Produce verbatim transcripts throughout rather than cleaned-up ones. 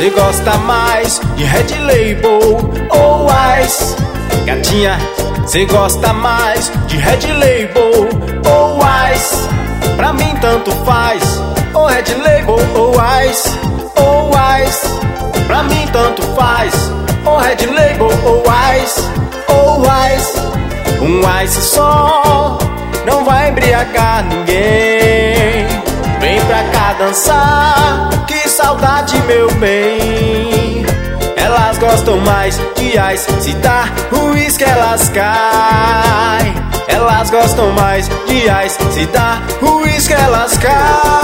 cê gosta mais de Red Label ou Ice? Gatinha, cê gosta mais de Red Label ou Ice? Pra mim tanto faz, ou Red Label ou Ice, ou Ice. Pra mim tanto faz, ou Red Label ou Ice, ou Ice. Um Ice só não vai embriagar ninguém. Vem pra cá dançar, que saudade, meu bem. Elas gostam mais de Ice, se tá uísque elas caem. Elas gostam mais de Ice, se tá uísque elas caem.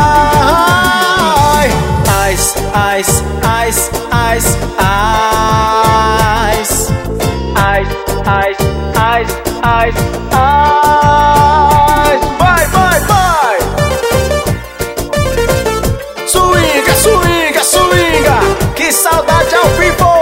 Ice, ice, ice, ice, ice. Ice, ice, ice, ice, ice. Vai, vai, vai! Swinga, swinga, swinga, que saudade ao vivo!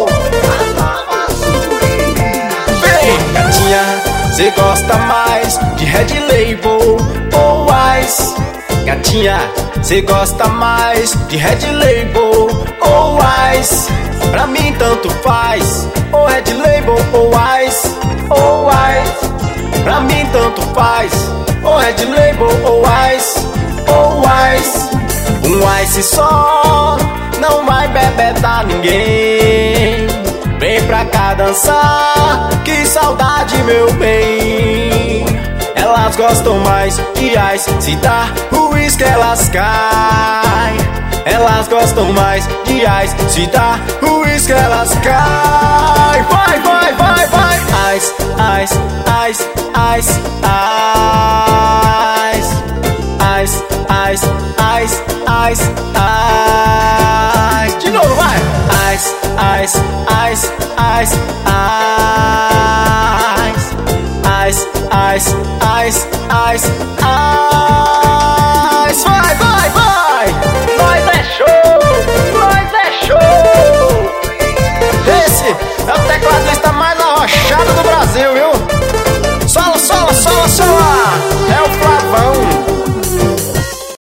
Vem, gatinha, cê gosta mais de Red Label ou Ice? Gatinha, cê gosta mais de Red Label ou Ice? Pra mim tanto faz, ou Red Label ou Ice, ou Ice. Pra mim tanto faz, ou Red Label ou Ice, ou Ice. Um Ice só não vai bebetar ninguém. Vem pra cá dançar, que saudade, meu bem. Elas gostam mais de Ice, se dá uísque elas caem. Elas gostam mais de Ice, se dá uísque elas caem. Vai, vai, vai, vai! Ice, ice, ice, ice, ice. Ice, ice, ice, ice, ice. De novo, vai! Ice, ice, ice, ice, ice. Ice, ice, ice, ice, ice.